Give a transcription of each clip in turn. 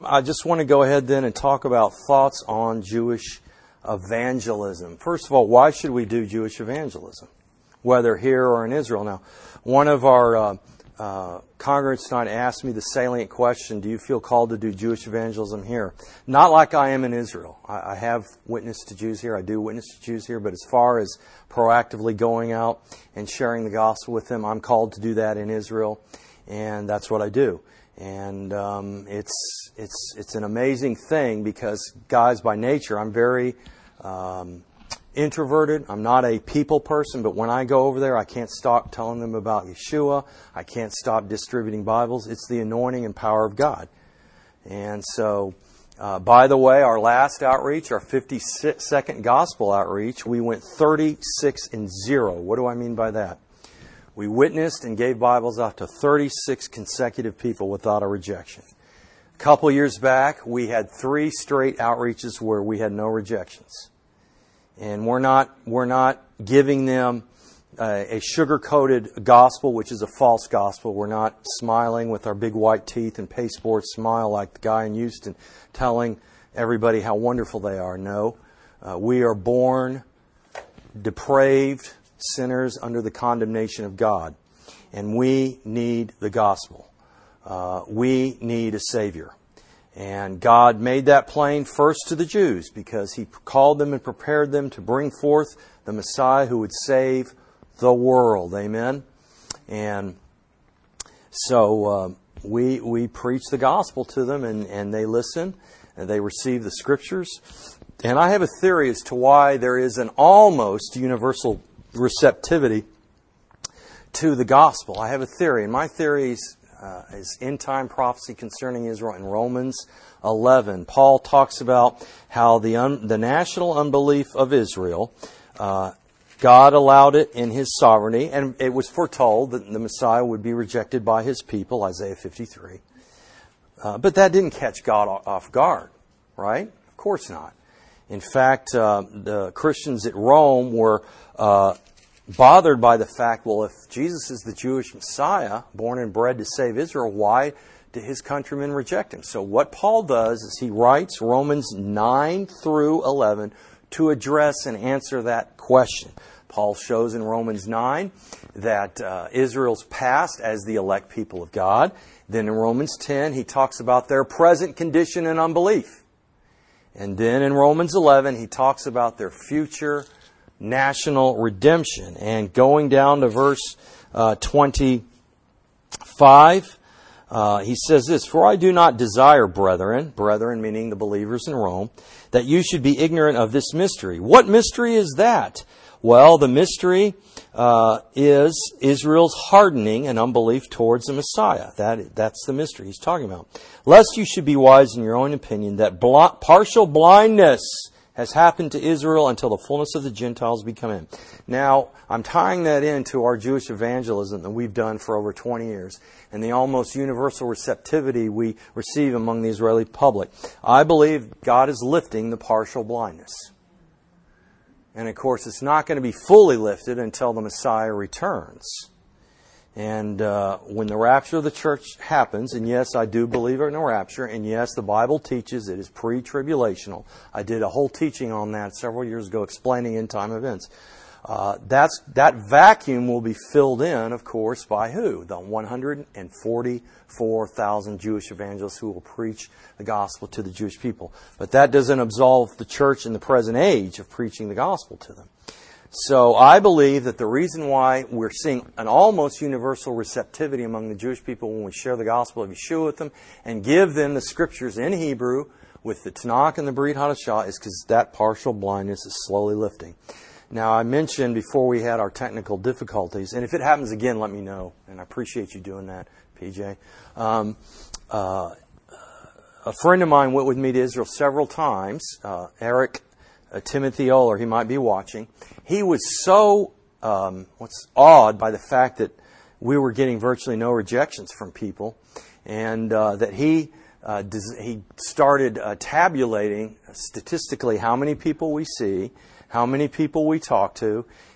I just want to go ahead then and talk about thoughts on Jewish evangelism. First of all, why should we do Jewish evangelism, whether here or in Israel? Now, one of our congregants tonight asked me the salient question, do you feel called to do Jewish evangelism here? Not like I am in Israel. I have witnessed to Jews here. I do witness to Jews here. But as far as proactively going out and sharing the gospel with them, I'm called to do that in Israel. And that's what I do. And it's an amazing thing because, guys, by nature, I'm very introverted. I'm not a people person, but when I go over there, I can't stop telling them about Yeshua. I can't stop distributing Bibles. It's the anointing and power of God. And so, by the way, our last outreach, our 52nd gospel outreach, we went 36-0. What do I mean by that? We witnessed and gave Bibles out to 36 consecutive people without a rejection. A couple years back, we had 3 straight outreaches where we had no rejections. And we're not giving them a sugar-coated gospel, which is a false gospel. We're not smiling with our big white teeth and pasteboard smile like the guy in Houston telling everybody how wonderful they are. No, we are born depraved sinners under the condemnation of God. And we need the gospel. We need a Savior. And God made that plain first to the Jews because He called them and prepared them to bring forth the Messiah who would save the world. Amen? And so we preach the gospel to them and they listen and they receive the Scriptures. And I have a theory as to why there is an almost universal receptivity to the gospel. I have a theory, and my theory is end-time prophecy concerning Israel in Romans 11. Paul talks about how the national unbelief of Israel, God allowed it in His sovereignty, and it was foretold that the Messiah would be rejected by His people, Isaiah 53. But that didn't catch God off guard, right? Of course not. In fact, the Christians at Rome were bothered by the fact, well, if Jesus is the Jewish Messiah, born and bred to save Israel, why did His countrymen reject Him? So what Paul does is he writes Romans 9 through 11 to address and answer that question. Paul shows in Romans 9 that Israel's past as the elect people of God. Then in Romans 10, he talks about their present condition in unbelief. And then in Romans 11, he talks about their future national redemption. And going down to verse 25, he says this, "For I do not desire, brethren meaning the believers in Rome, that you should be ignorant of this mystery." What mystery is that? Well, the mystery is Israel's hardening and unbelief towards the Messiah. That's the mystery he's talking about. "Lest you should be wise in your own opinion, that partial blindness has happened to Israel until the fullness of the Gentiles be come in." Now, I'm tying that into our Jewish evangelism that we've done for over 20 years and the almost universal receptivity we receive among the Israeli public. I believe God is lifting the partial blindness. And of course, it's not going to be fully lifted until the Messiah returns. And when the rapture of the church happens, and yes, I do believe in a rapture, and yes, the Bible teaches it is pre-tribulational. I did a whole teaching on that several years ago explaining end-time events. That vacuum will be filled in, of course, by who? The 144,000 Jewish evangelists who will preach the gospel to the Jewish people. But that doesn't absolve the church in the present age of preaching the gospel to them. So I believe that the reason why we're seeing an almost universal receptivity among the Jewish people when we share the gospel of Yeshua with them and give them the Scriptures in Hebrew with the Tanakh and the Brit Hadashah is because that partial blindness is slowly lifting. Now, I mentioned before we had our technical difficulties, and if it happens again, let me know. And I appreciate you doing that, PJ. A friend of mine went with me to Israel several times, Eric Timothy Oler, he might be watching. He was so awed by the fact that we were getting virtually no rejections from people, and that he started tabulating statistically how many people we see, how many people we talk to,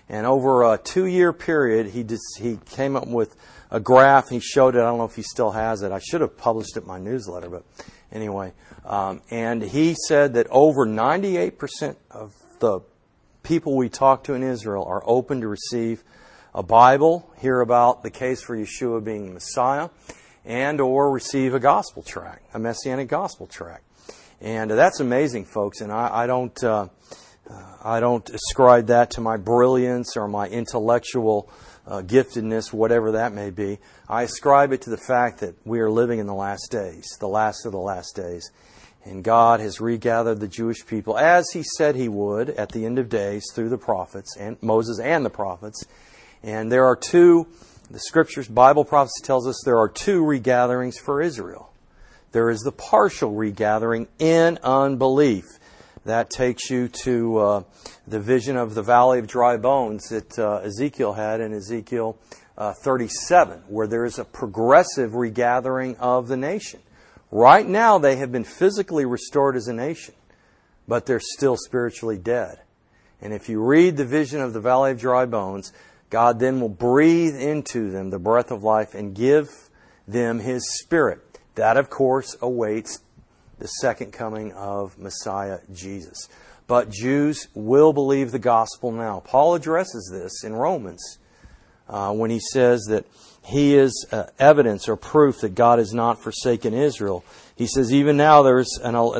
And over a 2-year period, he came up with a graph. He showed it. I don't know if he still has it. I should have published it in my newsletter, but anyway. And he said that over 98% of the people we talk to in Israel are open to receive a Bible, hear about the case for Yeshua being the Messiah, and or receive a gospel tract, a messianic gospel tract. And that's amazing, folks. And I don't ascribe that to my brilliance or my intellectual giftedness, whatever that may be. I ascribe it to the fact that we are living in the last days, the last of the last days. And God has regathered the Jewish people, as He said He would at the end of days through the prophets, and Moses and the prophets. And there are two, the Scriptures, Bible prophecy tells us there are two regatherings for Israel. There is the partial regathering in unbelief. That takes you to the vision of the valley of dry bones that Ezekiel had in Ezekiel 37, where there is a progressive regathering of the nation. Right now they have been physically restored as a nation, but they're still spiritually dead. And if you read the vision of the valley of dry bones, God then will breathe into them the breath of life and give them His Spirit. That, of course, awaits the second coming of Messiah Jesus. But Jews will believe the gospel now. Paul addresses this in Romans when he says that he is evidence or proof that God has not forsaken Israel. He says, even now there's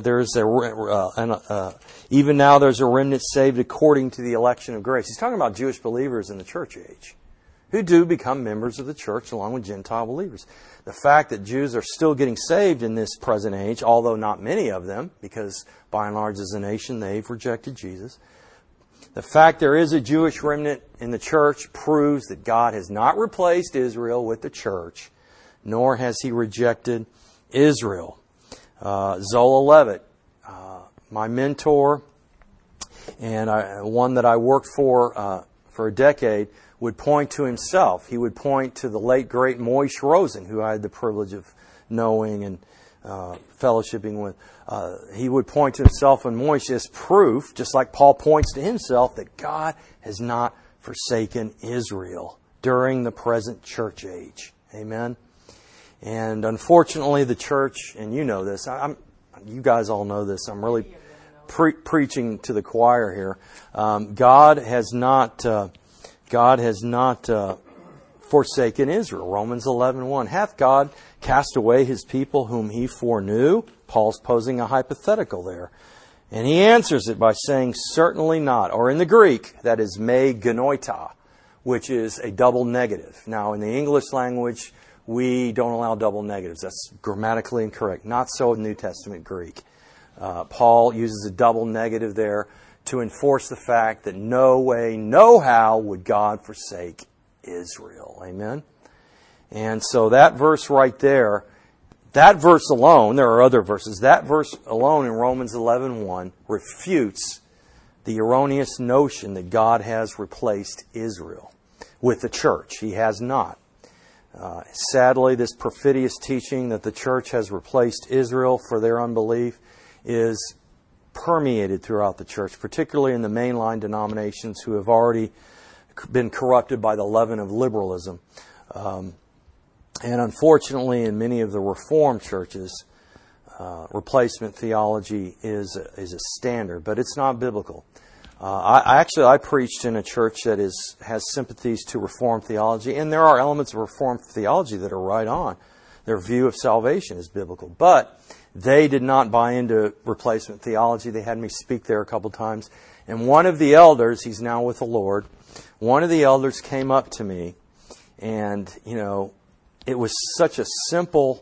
a remnant saved according to the election of grace. He's talking about Jewish believers in the church age who do become members of the church along with Gentile believers. The fact that Jews are still getting saved in this present age, although not many of them, because by and large as a nation they've rejected Jesus. The fact there is a Jewish remnant in the church proves that God has not replaced Israel with the church, nor has He rejected Israel. Zola Levitt, my mentor, and one that I worked for a decade, would point to himself. He would point to the late, great Moishe Rosen, who I had the privilege of knowing and fellowshipping with. He would point to himself and Moishe as proof, just like Paul points to himself, that God has not forsaken Israel during the present church age. Amen? And unfortunately, the church, and you know this, you guys all know this, I'm really preaching to the choir here. God has not forsaken Israel. Romans 11:1. Hath God cast away His people whom He foreknew? Paul's posing a hypothetical there. And he answers it by saying, certainly not. Or in the Greek, that is me genoita, which is a double negative. Now, in the English language, we don't allow double negatives. That's grammatically incorrect. Not so in New Testament Greek. Paul uses a double negative there to enforce the fact that no way, no how would God forsake Israel. Amen? And so that verse right there, that verse alone, there are other verses, that verse alone in Romans 11:1 refutes the erroneous notion that God has replaced Israel with the church. He has not. Sadly, this perfidious teaching that the church has replaced Israel for their unbelief is permeated throughout the church, particularly in the mainline denominations who have already been corrupted by the leaven of liberalism. And unfortunately, in many of the Reformed churches, replacement theology is a standard, but it's not biblical. I preached in a church that has sympathies to Reformed theology, and there are elements of Reformed theology that are right on. Their view of salvation is biblical, but they did not buy into replacement theology. They had me speak there a couple times, and one of the elders, he's now with the Lord, one of the elders came up to me, and it was such a simple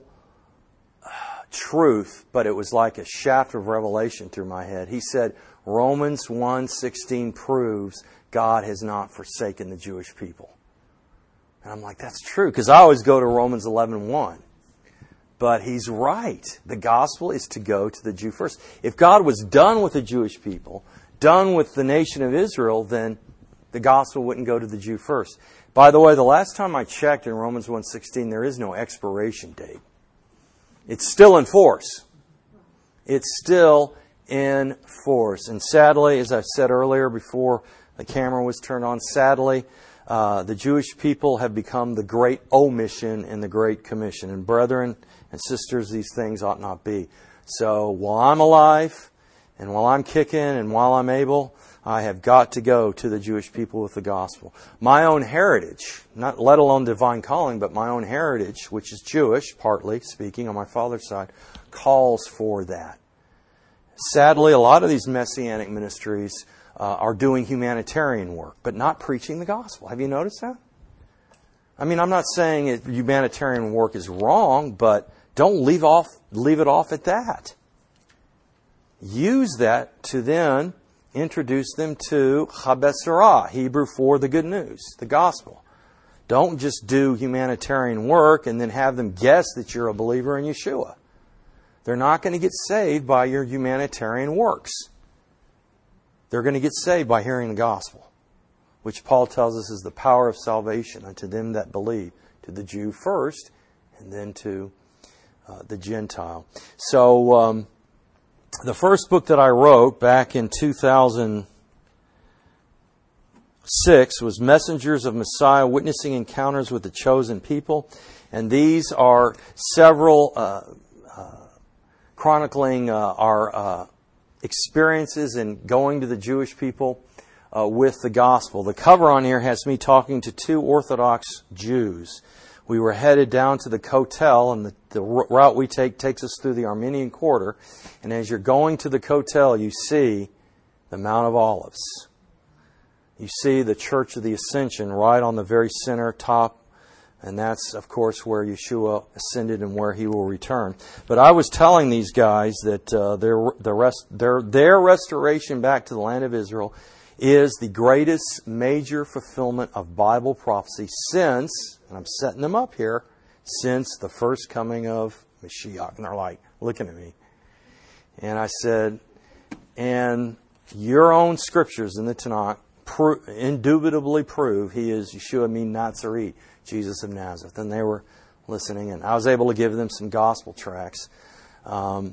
truth, but it was like a shaft of revelation through my head. He said, Romans 1:16 proves God has not forsaken the Jewish people. And I'm like, that's true, because I always go to Romans 11:1. But he's right. The gospel is to go to the Jew first. If God was done with the Jewish people, done with the nation of Israel, then the gospel wouldn't go to the Jew first. By the way, the last time I checked in Romans 1:16, there is no expiration date. It's still in force. It's still in force. And sadly, as I said earlier before The camera was turned on. Sadly, the Jewish people have become the great omission in the Great Commission. And brethren and sisters, these things ought not be. So while I'm alive, and while I'm kicking, and while I'm able, I have got to go to the Jewish people with the gospel. My own heritage, not let alone divine calling, but my own heritage, which is Jewish, partly speaking on my father's side, calls for that. Sadly, a lot of these messianic ministries are doing humanitarian work, but not preaching the gospel. Have you noticed that? I mean, I'm not saying humanitarian work is wrong, but don't leave it off at that. Use that to then introduce them to Chabesarah, Hebrew for the good news, the gospel. Don't just do humanitarian work and then have them guess that you're a believer in Yeshua. They're not going to get saved by your humanitarian works. They're going to get saved by hearing the gospel, which Paul tells us is the power of salvation unto them that believe, to the Jew first, and then to the Gentile. So, the first book that I wrote back in 2006 was Messengers of Messiah, Witnessing Encounters with the Chosen People. And these are several chronicling our experiences in going to the Jewish people with the gospel. The cover on here has me talking to two Orthodox Jews. We were headed down to the Kotel, and the route we take takes us through the Armenian Quarter. And as you're going to the Kotel, you see the Mount of Olives. You see the Church of the Ascension right on the very center top. And that's, of course, where Yeshua ascended and where He will return. But I was telling these guys that their restoration back to the land of Israel is the greatest major fulfillment of Bible prophecy since, and I'm setting them up here, since the first coming of Mashiach. And they're like, looking at me. And I said, and your own scriptures in the Tanakh indubitably prove He is Yeshua min Nazareth, Jesus of Nazareth. And they were listening, and I was able to give them some gospel tracts. I'm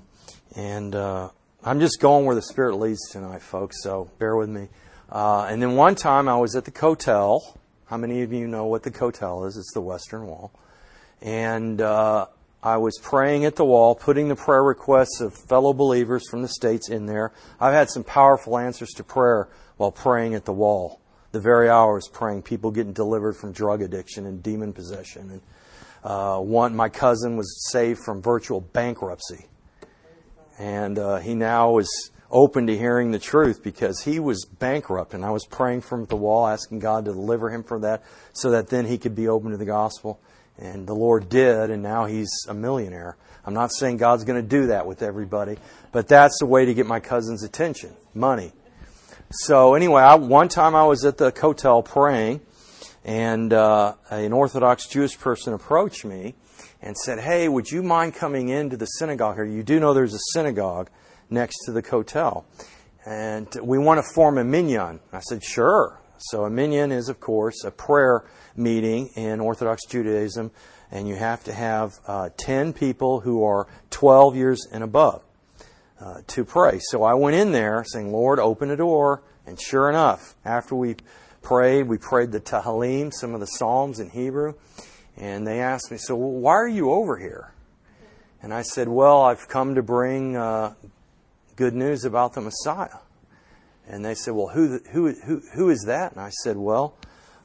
just going where the Spirit leads tonight, folks, so bear with me. And then one time I was at the Kotel. How many of you know what the Kotel is? It's the Western Wall. And I was praying at the wall, putting the prayer requests of fellow believers from the States in there. I've had some powerful answers to prayer while praying at the wall. The very hour I was praying, people getting delivered from drug addiction and demon possession. And my cousin was saved from virtual bankruptcy. And he now is open to hearing the truth because he was bankrupt, and I was praying from the wall, asking God to deliver him from that so that then he could be open to the gospel. And the Lord did, and now he's a millionaire. I'm not saying God's going to do that with everybody, but that's the way to get my cousin's attention, money. So anyway, one time I was at the Kotel praying, and an Orthodox Jewish person approached me and said, "Hey, would you mind coming into the synagogue here? You do know there's a synagogue next to the Kotel, and we want to form a minyan." I said, "Sure." So a minyan is, of course, a prayer meeting in Orthodox Judaism, and you have to have 10 people who are 12 years and above to pray. So I went in there saying, "Lord, open a door," and sure enough, after we prayed the Tehillim, some of the Psalms in Hebrew, and they asked me, "So why are you over here?" And I said, "Well, I've come to bring good news about the Messiah." And they said, "Well, who is that?" And I said, "Well,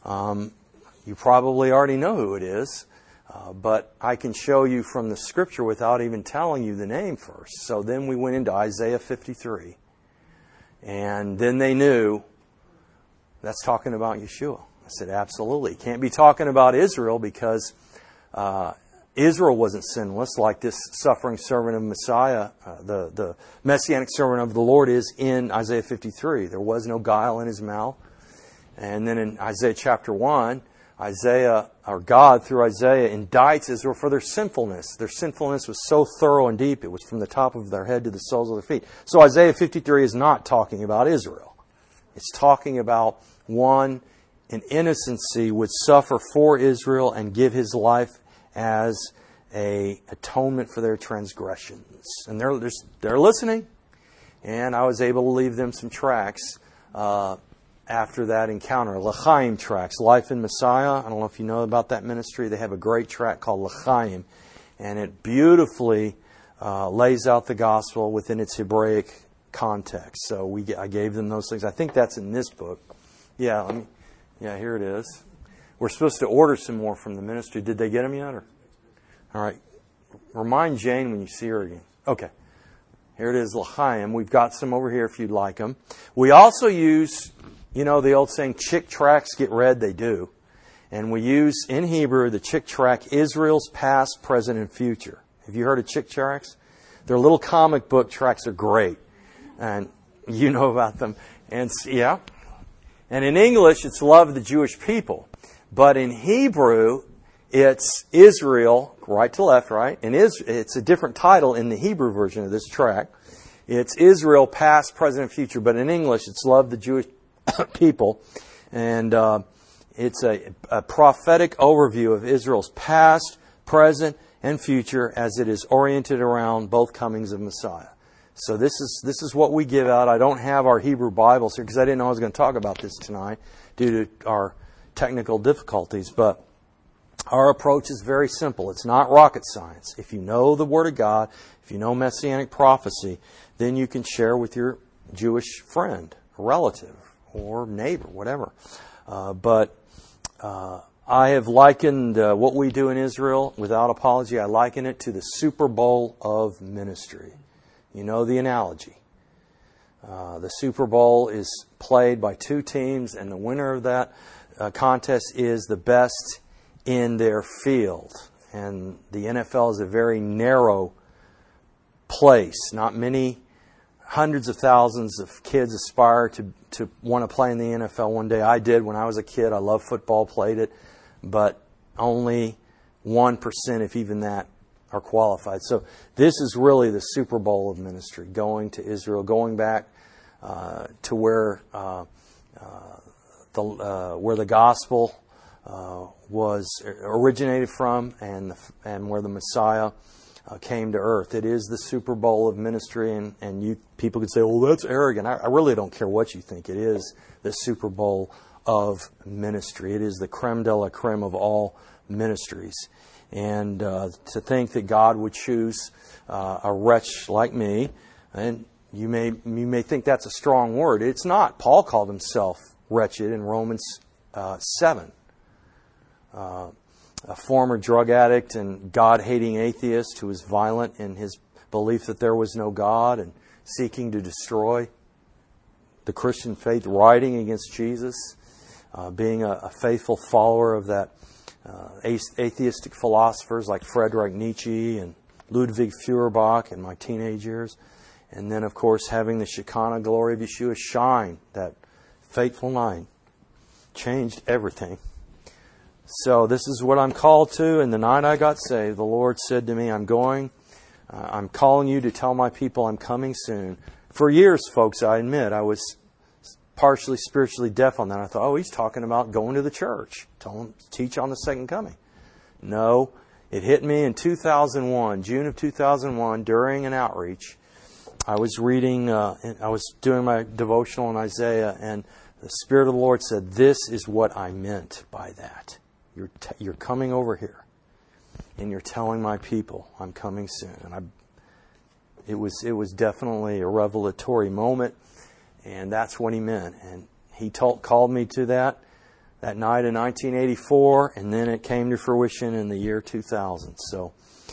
you probably already know who it is, but I can show you from the Scripture without even telling you the name first." So then we went into Isaiah 53, and then they knew that's talking about Yeshua. I said, "Absolutely. Can't be talking about Israel because Israel wasn't sinless like this suffering servant of Messiah, the messianic servant of the Lord is in Isaiah 53. There was no guile in his mouth." And then in Isaiah chapter 1, God through Isaiah indicts Israel for their sinfulness. Their sinfulness was so thorough and deep, it was from the top of their head to the soles of their feet. So Isaiah 53 is not talking about Israel. It's talking about one in innocency would suffer for Israel and give his life as a atonement for their transgressions. And they're listening. And I was able to leave them some tracts after that encounter. L'chaim tracts, Life in Messiah. I don't know if you know about that ministry. They have a great tract called L'chaim, and it beautifully lays out the gospel within its Hebraic context. So I gave them those things. I think that's in this book. Yeah, here it is. We're supposed to order some more from the ministry. Did they get them yet? Or? All right. Remind Jane when you see her again. Okay. Here it is, L'chaim. We've got some over here if you'd like them. We also use, the old saying, chick tracts get read, they do. And we use, in Hebrew, the chick tract, Israel's past, present, and future. Have you heard of chick tracts? They're little comic book tracts. Are great. And you know about them. And yeah. And in English, it's Love of the Jewish People. But in Hebrew, it's Israel, right to left, right? And it's a different title in the Hebrew version of this tract. It's Israel, past, present, and future. But in English, it's Love the Jewish People. And it's a prophetic overview of Israel's past, present, and future as it is oriented around both comings of Messiah. So this is what we give out. I don't have our Hebrew Bibles here because I didn't know I was going to talk about this tonight due to our technical difficulties. But our approach is very simple. It's not rocket science. If you know the Word of God, if you know Messianic prophecy, then you can share with your Jewish friend, relative, or neighbor, whatever. But I have likened what we do in Israel, without apology, I liken it to the Super Bowl of ministry. You know the analogy. The Super Bowl is played by two teams, and the winner of that contest is the best in their field. And the NFL is a very narrow place. Not many hundreds of thousands of kids aspire to want to play in the NFL one day. I did when I was a kid. I loved football, played it. But only 1%, if even that, are qualified. So this is really the Super Bowl of ministry, going to Israel, going back to where the gospel was originated from, and where the Messiah came to earth. It is the Super Bowl of ministry, and you people could say, "Well, that's arrogant." I really don't care what you think. It is the Super Bowl of ministry. It is the creme de la creme of all ministries. And to think that God would choose a wretch like me, and you may think that's a strong word. It's not. Paul called himself wretched in Romans 7. A former drug addict and God-hating atheist who was violent in his belief that there was no God and seeking to destroy the Christian faith, writing against Jesus, being a faithful follower of that atheistic philosophers like Friedrich Nietzsche and Ludwig Feuerbach in my teenage years. And then, of course, having the Shekinah glory of Yeshua shine that fateful night changed everything. So this is what I'm called to. And the night I got saved, the Lord said to me, I'm calling you to tell my people I'm coming soon. For years, folks, I admit, I was partially spiritually deaf on that. I thought, he's talking about going to the church, teach on the second coming. No, it hit me in 2001, June of 2001, during an outreach. I was reading, I was doing my devotional in Isaiah, and the Spirit of the Lord said, this is what I meant by that. You're coming over here, and you're telling my people I'm coming soon. And it was definitely a revelatory moment, and that's what He meant. And He called me to that night in 1984, and then it came to fruition in the year 2000. So,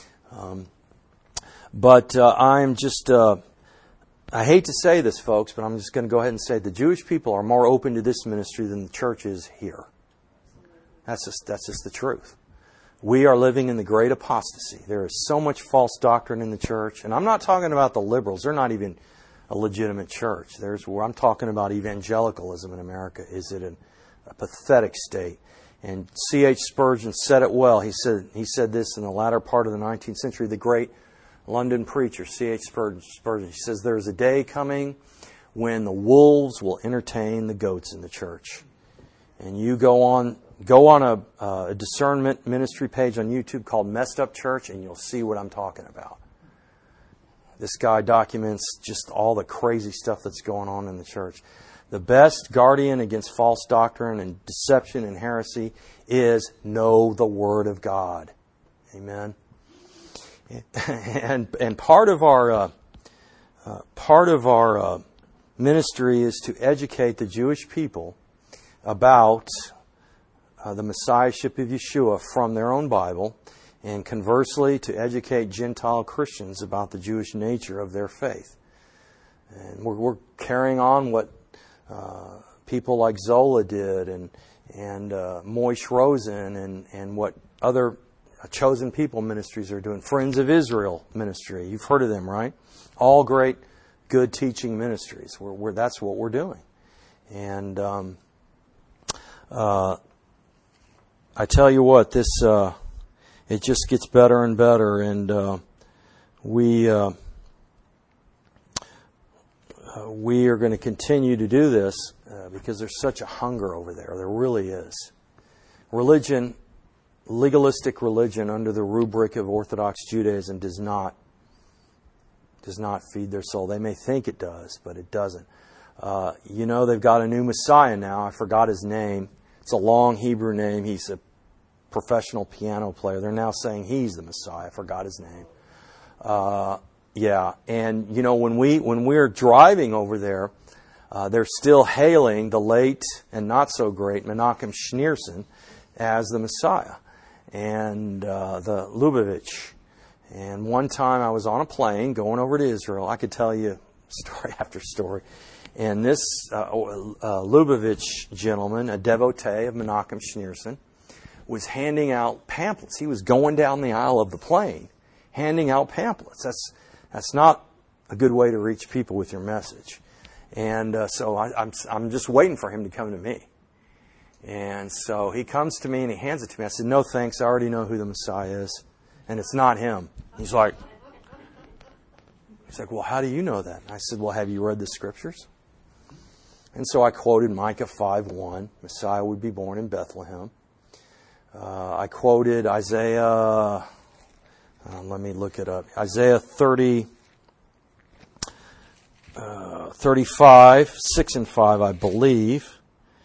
I'm just. I hate to say this, folks, but I'm just going to go ahead and say the Jewish people are more open to this ministry than the church is here. That's just the truth. We are living in the great apostasy. There is so much false doctrine in the church. And I'm not talking about the liberals. They're not even a legitimate church. I'm talking about evangelicalism in America. Is it a pathetic state? And C.H. Spurgeon said it well. He said this in the latter part of the 19th century. The great London preacher, C.H. Spurgeon, he says, there is a day coming when the wolves will entertain the goats in the church. And you go on a discernment ministry page on YouTube called Messed Up Church, and you'll see what I'm talking about. This guy documents just all the crazy stuff that's going on in the church. The best guardian against false doctrine and deception and heresy is know the Word of God. Amen. And part of our ministry is to educate the Jewish people about the Messiahship of Yeshua from their own Bible, and conversely to educate Gentile Christians about the Jewish nature of their faith. And we're carrying on what people like Zola did, and Moish Rosen, and what other Chosen People ministries are doing. Friends of Israel ministry, you've heard of them, right? All great, good teaching ministries. That's what we're doing. And I tell you what, this it just gets better and better, and we are going to continue to do this because there's such a hunger over there. There really is. Religion, legalistic religion under the rubric of Orthodox Judaism does not feed their soul. They may think it does, but it doesn't. They've got a new Messiah now. I forgot his name. It's a long Hebrew name. He's a professional piano player. They're now saying he's the Messiah. I forgot his name. And when we're driving over there, they're still hailing the late and not so great Menachem Schneerson as the Messiah, and the Lubavitch. And one time I was on a plane going over to Israel. I could tell you story after story. And this Lubavitch gentleman, a devotee of Menachem Schneerson, was handing out pamphlets. He was going down the aisle of the plane, handing out pamphlets. That's not a good way to reach people with your message. And so I'm just waiting for him to come to me. And so he comes to me and he hands it to me. I said, "No thanks, I already know who the Messiah is, and it's not him." He's like, "Well, how do you know that?" I said, "Well, have you read the Scriptures?" And so I quoted Micah 5:1, Messiah would be born in Bethlehem. I quoted Isaiah, let me look it up, Isaiah 35, 6 and 5, I believe.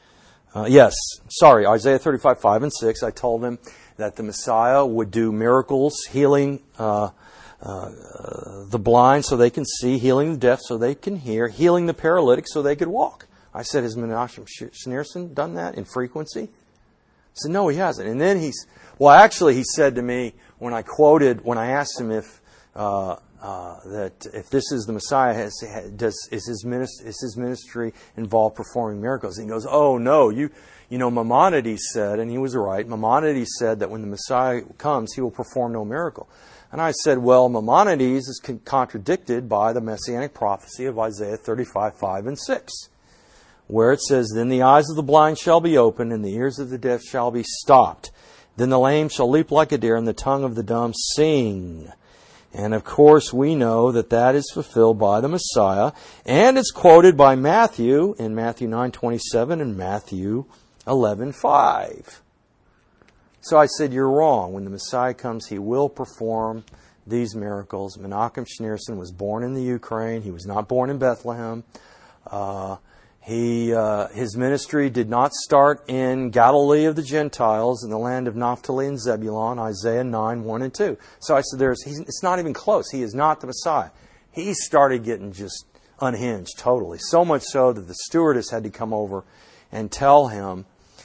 Isaiah 35, 5 and 6. I told him that the Messiah would do miracles, healing the blind so they can see, healing the deaf so they can hear, healing the paralytic so they could walk. I said, "Has Menachem Schneerson done that in frequency?" I said, "No, he hasn't." And then he said to me when I asked him if this is the Messiah, is his ministry involve performing miracles? And he goes, "Oh no, Maimonides said," and he was right. Maimonides said that when the Messiah comes, he will perform no miracle. And I said, "Well, Maimonides is contradicted by the messianic prophecy of Isaiah 35, 5 and 6. Where it says, 'Then the eyes of the blind shall be opened, and the ears of the deaf shall be stopped. Then the lame shall leap like a deer, and the tongue of the dumb sing.'" And of course we know that is fulfilled by the Messiah, and it's quoted by Matthew in Matthew 9:27 and Matthew 11:5. So I said, "You're wrong. When the Messiah comes, he will perform these miracles." Menachem Schneerson was born in the Ukraine. He was not born in Bethlehem. His ministry did not start in Galilee of the Gentiles, in the land of Naphtali and Zebulun, Isaiah 9, 1 and 2. So I said, it's not even close. He is not the Messiah. He started getting just unhinged totally. So much so that the stewardess had to come over and tell him,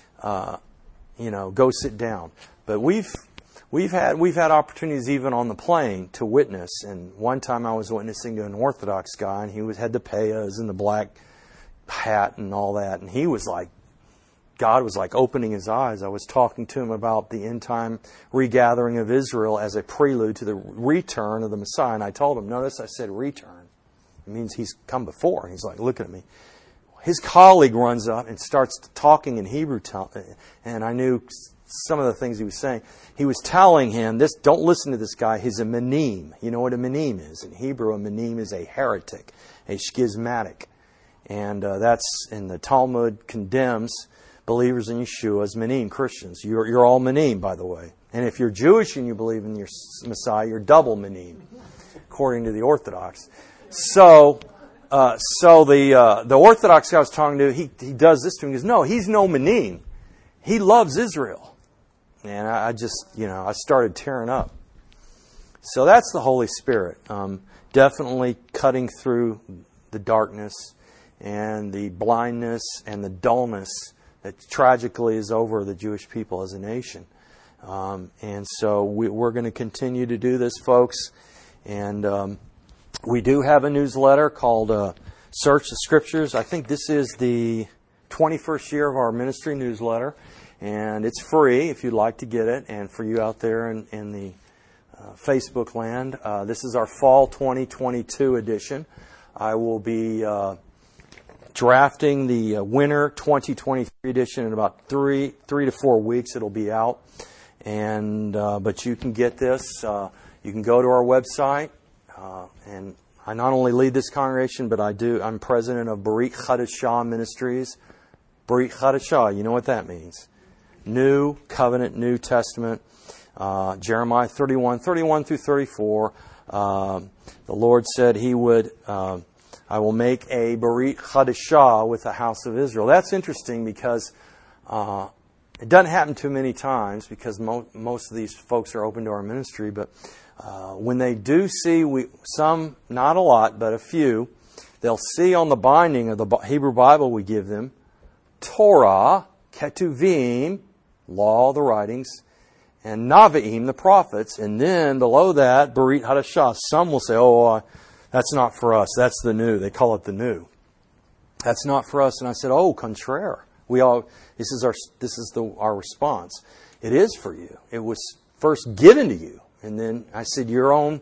go sit down. But we've had opportunities even on the plane to witness. And one time I was witnessing to an Orthodox guy, and he had the payas and the black hat and all that, and he was like, God was like opening his eyes. I was talking to him about the end time regathering of Israel as a prelude to the return of the Messiah, and I told him, notice I said return. It means he's come before. And he's like looking at me. His colleague runs up and starts talking in Hebrew, and I knew some of the things he was saying. He was telling him, don't listen to this guy, he's a menim. You know what a menim is? In Hebrew, a menim is a heretic, a schismatic. And that's in the Talmud condemns believers in Yeshua as menim, Christians. You're all menim, by the way. And if you're Jewish and you believe in your Messiah, you're double menim, according to the Orthodox. So So the Orthodox guy I was talking to, he does this to him. He goes, no, he's no menin. He loves Israel. And I just, I started tearing up. So that's the Holy Spirit. Definitely cutting through the darkness and the blindness and the dullness that tragically is over the Jewish people as a nation. And so we're going to continue to do this, folks. And we do have a newsletter called Search the Scriptures. I think this is the 21st year of our ministry newsletter. And it's free if you'd like to get it. And for you out there in the Facebook land, this is our fall 2022 edition. I will be drafting the winter 2023 edition in about three to 4 weeks. It'll be out. And but you can get this. You can go to our website. And I not only lead this congregation, but I'm president of Berit Chadashah Ministries. Berit Chadashah, you know what that means. New Covenant, New Testament. Jeremiah 31 through 34. The Lord said He would, I will make a Berit Chadashah with the house of Israel. That's interesting because it doesn't happen too many times because most of these folks are open to our ministry, but when they do see, some, not a lot, but a few, they'll see on the binding of the Hebrew Bible we give them, Torah, Ketuvim, law, the writings, and Nava'im, the prophets, and then below that, Berit Hadashah. Some will say, that's not for us, that's the new. They call it the new. That's not for us. And I said, contraire. This is our response. It is for you. It was first given to you. And then I said, your own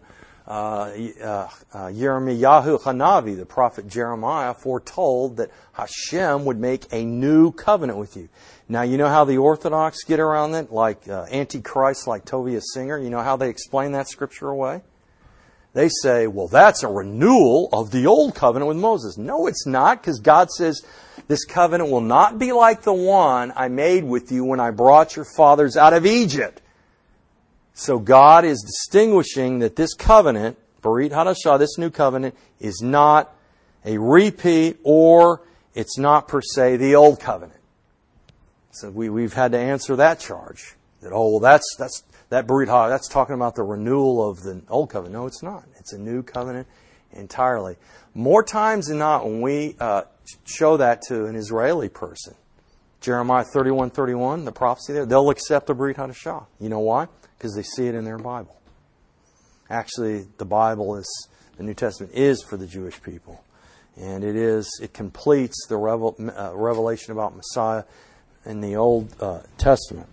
Yirmiyahu Hanavi, the prophet Jeremiah, foretold that Hashem would make a new covenant with you. Now, you know how the Orthodox get around that? Like Antichrist, like Tovia Singer. You know how they explain that scripture away? They say, well, that's a renewal of the old covenant with Moses. No, it's not, because God says, this covenant will not be like the one I made with you when I brought your fathers out of Egypt. So God is distinguishing that this covenant, Berit Hadashah, this new covenant, is not a repeat, or it's not per se the old covenant. So we've had to answer that charge. That that Berit Hadashah, that's talking about the renewal of the old covenant. No, it's not. It's a new covenant entirely. More times than not, when we show that to an Israeli person, Jeremiah 31:31, the prophecy there, they'll accept the Berit Hadashah. You know why? Because they see it in their Bible. Actually, the Bible the New Testament is for the Jewish people. And it completes the revelation about Messiah in the Old Testament.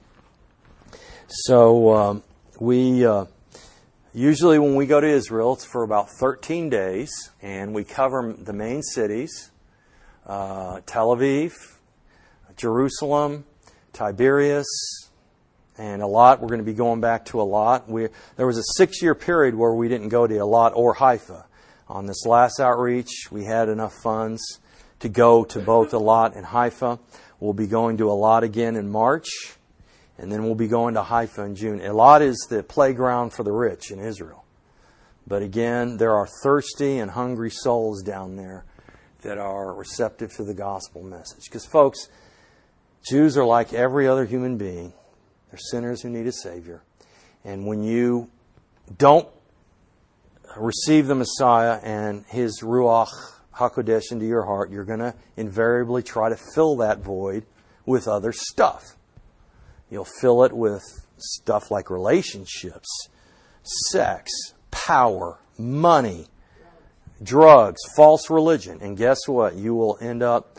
So we usually when we go to Israel, it's for about 13 days, and we cover the main cities, Tel Aviv, Jerusalem, Tiberias, and Eilat. We're going to be going back to Eilat. There was a 6-year period where we didn't go to Eilat or Haifa. On this last outreach, we had enough funds to go to both Eilat and Haifa. We'll be going to Eilat again in March, and then we'll be going to Haifa in June. Eilat is the playground for the rich in Israel. But again, there are thirsty and hungry souls down there that are receptive to the gospel message. Because, folks, Jews are like every other human being. They're sinners who need a Savior. And when you don't receive the Messiah and His Ruach HaKodesh into your heart, you're going to invariably try to fill that void with other stuff. You'll fill it with stuff like relationships, sex, power, money, drugs, false religion. And guess what? You will end up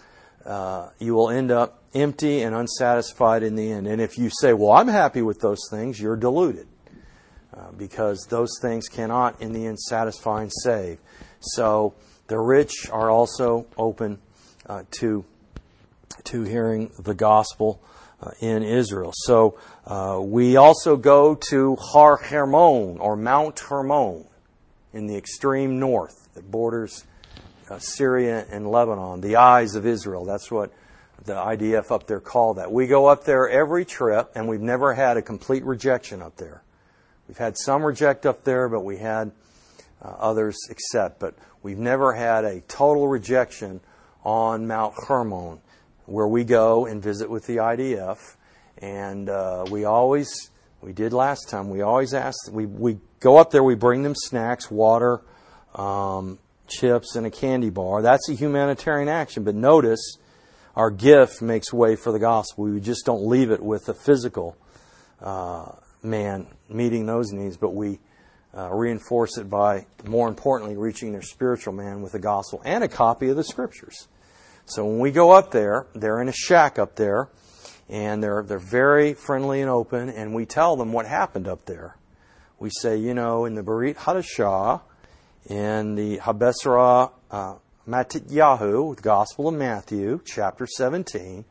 empty and unsatisfied in the end. And if you say, well, I'm happy with those things, you're deluded. Because those things cannot, in the end, satisfy and save. So the rich are also open to hearing the gospel in Israel. So we also go to Har Hermon, or Mount Hermon, in the extreme north that borders Syria and Lebanon, the eyes of Israel. That's what the IDF up there call that. We go up there every trip, and we've never had a complete rejection up there. We've had some reject up there, but we had others accept. But we've never had a total rejection on Mount Hermon, where we go and visit with the IDF. And we did last time, we always ask, we go up there, we bring them snacks, water, chips, and a candy bar. That's a humanitarian action. But notice, our gift makes way for the gospel. We just don't leave it with the physical man meeting those needs, but we reinforce it by, more importantly, reaching their spiritual man with the gospel and a copy of the Scriptures. So when we go up there, they're in a shack up there, and they're very friendly and open, and we tell them what happened up there. We say, in the Berit Hadashah, in the Habesra Matityahu, the Gospel of Matthew, chapter 17,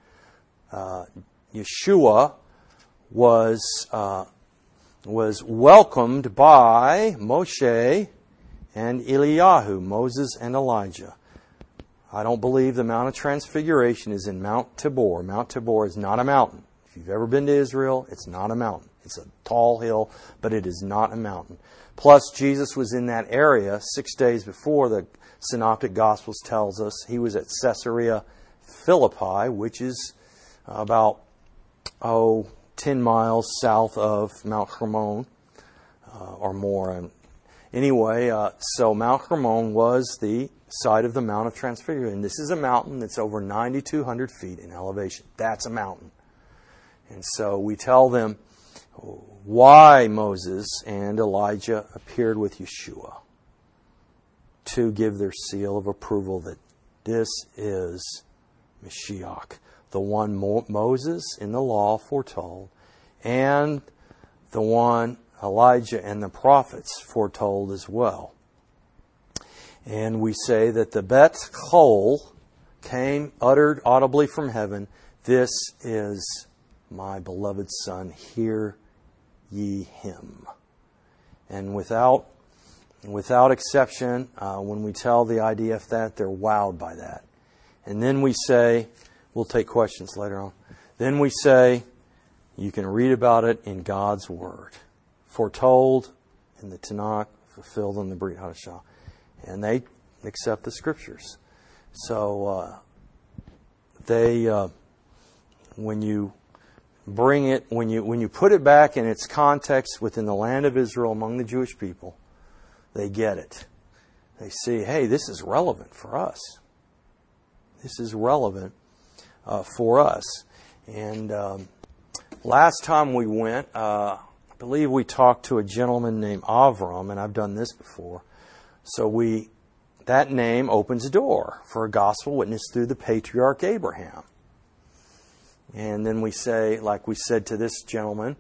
Yeshua was welcomed by Moshe and Eliyahu, Moses and Elijah. I don't believe the Mount of Transfiguration is in Mount Tabor. Mount Tabor is not a mountain. If you've ever been to Israel, it's not a mountain. It's a tall hill, but it is not a mountain. Plus, Jesus was in that area 6 days before the Synoptic Gospels tells us. He was at Caesarea Philippi, which is about 10 miles south of Mount Hermon, or more. Anyway, so Mount Hermon was the site of the Mount of Transfiguration. This is a mountain that's over 9,200 feet in elevation. That's a mountain. And so we tell them why Moses and Elijah appeared with Yeshua, to give their seal of approval that this is Mashiach, the one Moses in the law foretold, and the one Elijah and the prophets foretold as well. And we say that the Bet Kol came, uttered audibly from heaven, "This is my beloved Son, hear ye him." And without exception, when we tell the IDF that, they're wowed by that. And then we say, we'll take questions later on. Then we say, you can read about it in God's Word. Foretold in the Tanakh, fulfilled in the Brit Hadashah. And they accept the Scriptures. So when you bring it, when you put it back in its context within the land of Israel among the Jewish people, they get it. They see, hey, this is relevant for us. This is relevant for us. And last time we went, I believe we talked to a gentleman named Avram, and I've done this before. So that name opens a door for a gospel witness through the patriarch Abraham. And then we say, like we said to this gentleman,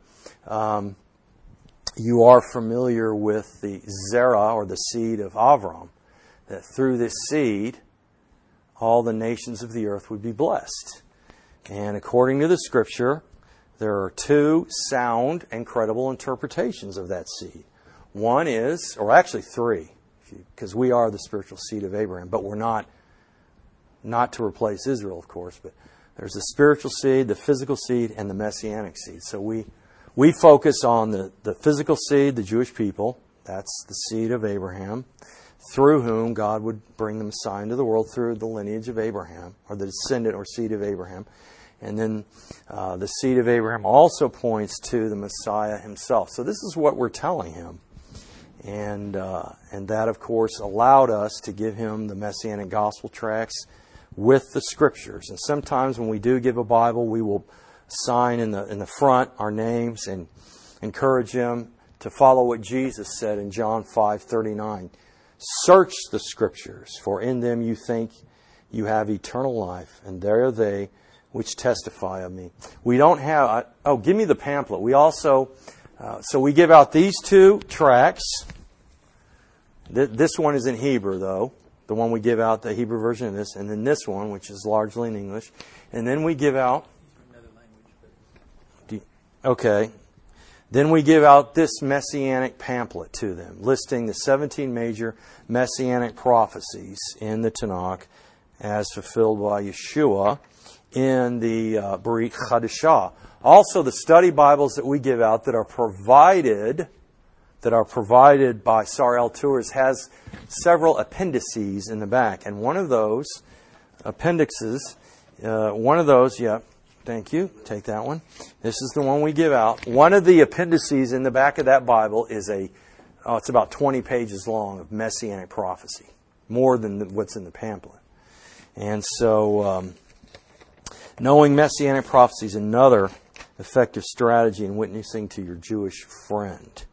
you are familiar with the Zerah, or the seed of Avram, that through this seed, all the nations of the earth would be blessed. And according to the Scripture, there are two sound and credible interpretations of that seed. One is, or actually three, because we are the spiritual seed of Abraham, but we're not to replace Israel, of course, but there's the spiritual seed, the physical seed, and the messianic seed. So we focus on the physical seed, the Jewish people. That's the seed of Abraham, through whom God would bring the Messiah into the world through the lineage of Abraham, or the descendant or seed of Abraham. And then the seed of Abraham also points to the Messiah himself. So this is what we're telling him. And that, of course, allowed us to give him the Messianic Gospel tracts with the Scriptures. And sometimes when we do give a Bible, we will sign in the front our names and encourage him to follow what Jesus said in John 5:39. Search the Scriptures, for in them you think you have eternal life, and there are they which testify of me. We don't have... give me the pamphlet. We also... so we give out these two tracts. This one is in Hebrew, though. The one we give out, the Hebrew version of this. And then this one, which is largely in English. And then we give out... Okay. Then we give out this Messianic pamphlet to them, listing the 17 major Messianic prophecies in the Tanakh as fulfilled by Yeshua in the Berit Hadashah. Also, the study Bibles that we give out that are provided that are provided by Sarl Tours has several appendices in the back. And one of those appendixes, thank you, take that one. This is the one we give out. One of the appendices in the back of that Bible is it's about 20 pages long of Messianic prophecy, more than what's in the pamphlet. And so, knowing Messianic prophecy is another effective strategy in witnessing to your Jewish friend.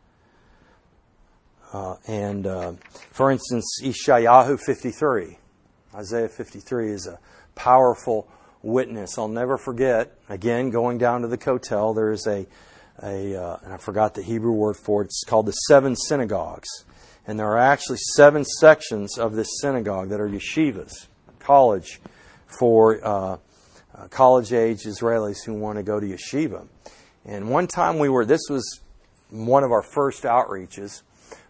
For instance, Ishayahu 53. Isaiah 53 is a powerful witness. I'll never forget, again, going down to the Kotel, there is and I forgot the Hebrew word for it, it's called the 7 synagogues. And there are actually 7 sections of this synagogue that are yeshivas, college, for college-age Israelis who want to go to yeshiva. And one time this was one of our first outreaches.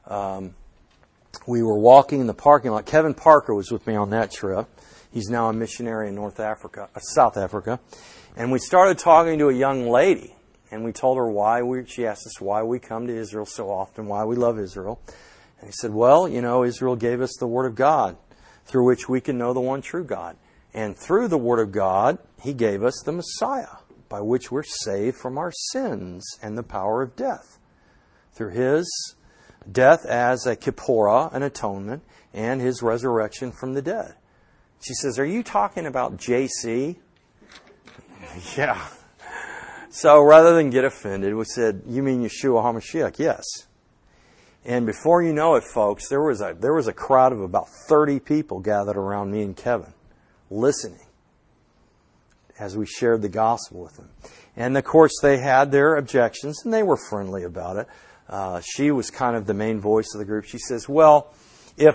We were walking in the parking lot. Kevin Parker was with me on that trip. He's now a missionary in South Africa. And we started talking to a young lady. And we told her she asked us why we come to Israel so often, why we love Israel. And he said, well, Israel gave us the Word of God, through which we can know the one true God. And through the Word of God, He gave us the Messiah, by which we're saved from our sins and the power of death. Through His death as a kippurah, an atonement, and His resurrection from the dead. She says, are you talking about JC? Yeah. So rather than get offended, we said, you mean Yeshua HaMashiach? Yes. And before you know it, folks, there was a crowd of about 30 people gathered around me and Kevin, listening as we shared the gospel with them. And of course, they had their objections, and they were friendly about it. She was kind of the main voice of the group. She says, well, if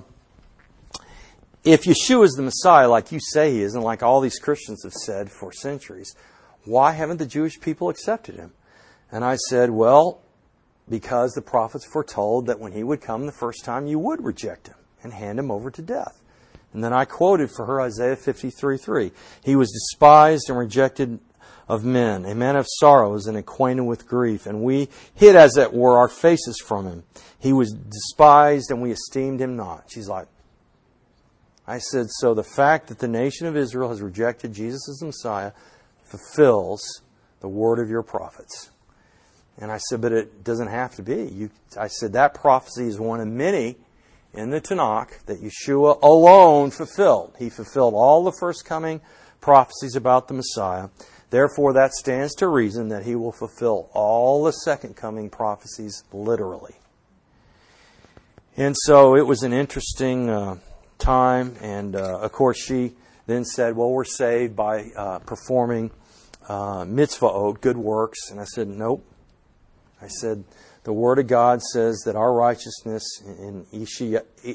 Yeshua is the Messiah, like you say He is, and like all these Christians have said for centuries, why haven't the Jewish people accepted Him? And I said, well, because the prophets foretold that when He would come the first time, you would reject Him and hand Him over to death. And then I quoted for her Isaiah 53:3. He was despised and rejected of men, a man of sorrows and acquainted with grief, and we hid, as it were, our faces from Him. He was despised and we esteemed Him not. She's like, I said, so the fact that the nation of Israel has rejected Jesus as the Messiah fulfills the word of your prophets. And I said, but it doesn't have to be. I said, that prophecy is one of many in the Tanakh that Yeshua alone fulfilled. He fulfilled all the first coming prophecies about the Messiah. Therefore, that stands to reason that He will fulfill all the second coming prophecies literally. And so it was an interesting time. And of course, she then said, well, we're saved by performing mitzvahot, good works. And I said, nope. I said, the Word of God says that our righteousness, in Ishayahu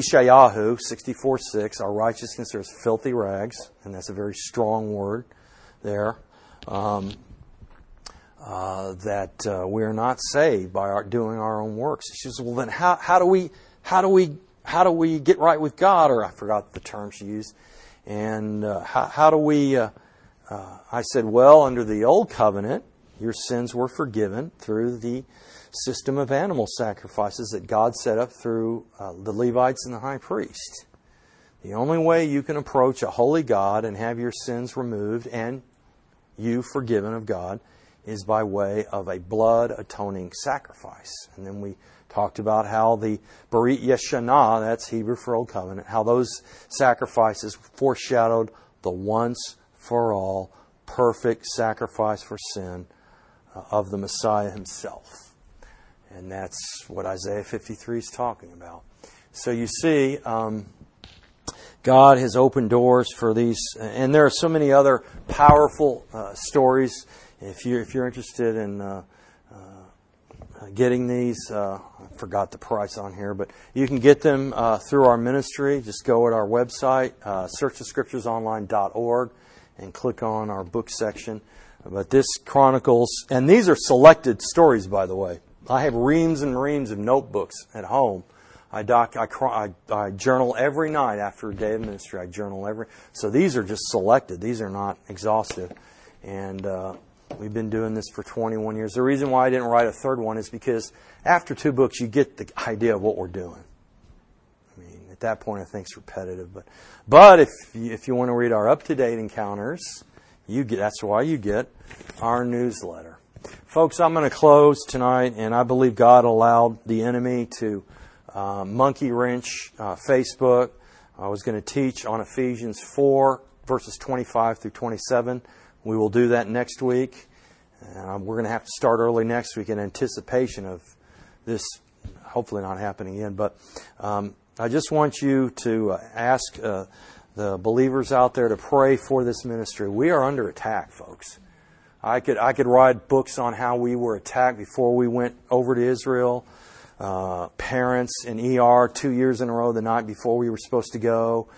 64:6, our righteousness is filthy rags. And that's a very strong word there. That we are not saved by doing our own works. She says, well, then how do we get right with God? Or I forgot the term she used. And how do we? I said, well, under the old covenant, your sins were forgiven through the system of animal sacrifices that God set up through the Levites and the high priest. The only way you can approach a holy God and have your sins removed and you forgiven of God is by way of a blood atoning sacrifice. And then we talked about how the Berit Yeshanah, that's Hebrew for Old Covenant, how those sacrifices foreshadowed the once-for-all perfect sacrifice for sin of the Messiah Himself. And that's what Isaiah 53 is talking about. So you see, God has opened doors for these, and there are so many other powerful stories. If you're interested in getting these, I forgot the price on here, but you can get them through our ministry. Just go at our website, searchthescripturesonline.org, and click on our book section. But this chronicles, and these are selected stories, by the way. I have reams and reams of notebooks at home. I journal every night after a day of ministry. So these are just selected. These are not exhaustive. And We've been doing this for 21 years. The reason why I didn't write a third one is because after 2 books, you get the idea of what we're doing. I mean, at that point, I think it's repetitive. But if you want to read our up-to-date encounters, that's why you get our newsletter. Folks, I'm going to close tonight, and I believe God allowed the enemy to monkey wrench Facebook. I was going to teach on Ephesians 4, verses 25 through 27. We will do that next week. We're going to have to start early next week in anticipation of this hopefully not happening again. But I just want you to ask the believers out there to pray for this ministry. We are under attack, folks. I could write books on how we were attacked before we went over to Israel. Parents in ER 2 years in a row the night before we were supposed to go.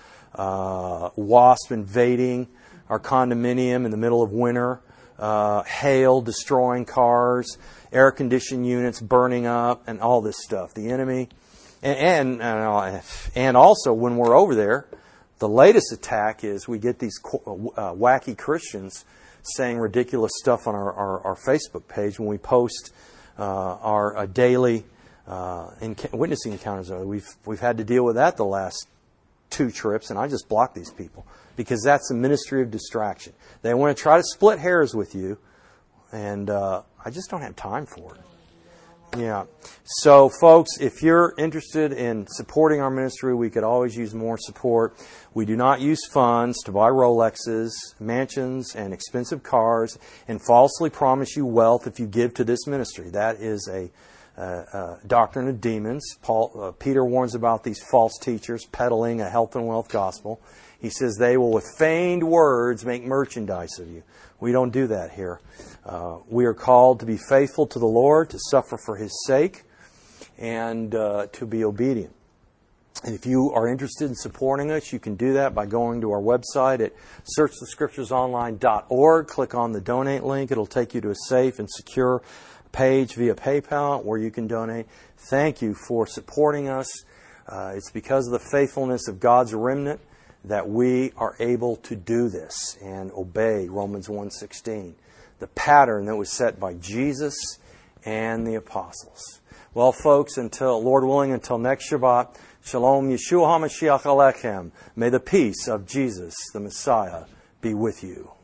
Wasp invading our condominium in the middle of winter. Hail destroying cars. Air-conditioned units burning up and all this stuff. The enemy. And also when we're over there, the latest attack is we get these wacky Christians saying ridiculous stuff on our Facebook page when we post our daily witnessing encounters. We've had to deal with that the last 2 trips, and I just block these people because that's a ministry of distraction. They want to try to split hairs with you, and I just don't have time for it. Yeah. So, folks, if you're interested in supporting our ministry, we could always use more support. We do not use funds to buy Rolexes, mansions, and expensive cars, and falsely promise you wealth if you give to this ministry. That is a doctrine of demons. Peter warns about these false teachers peddling a health and wealth gospel. He says they will, with feigned words, make merchandise of you. We don't do that here. We are called to be faithful to the Lord, to suffer for His sake, and to be obedient. And if you are interested in supporting us, you can do that by going to our website at searchthescripturesonline.org. Click on the donate link. It'll take you to a safe and secure page via PayPal where you can donate. Thank you for supporting us. It's because of the faithfulness of God's remnant that we are able to do this and obey Romans 1:16, the pattern that was set by Jesus and the apostles. Well, folks, Lord willing, until next Shabbat, Shalom Yeshua HaMashiach Alechem. May the peace of Jesus, the Messiah, be with you.